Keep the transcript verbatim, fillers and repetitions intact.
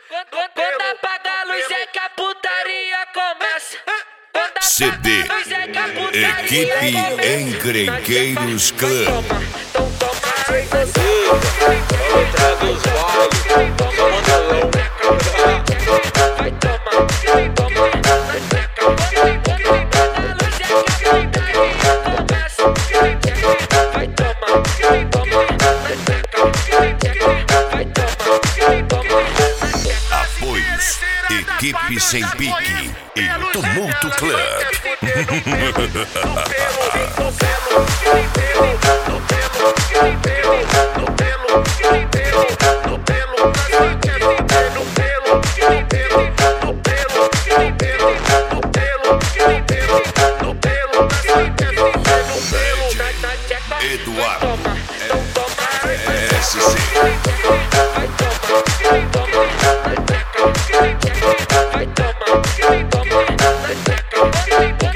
Quando apaga a luz é que a putaria começa. C D Equipe Encrenqueiros Clã. Apoios Equipe Sem Pique e Tumulto Club. Eduardo S C. Vai tomar, vai tomar, vai tomar.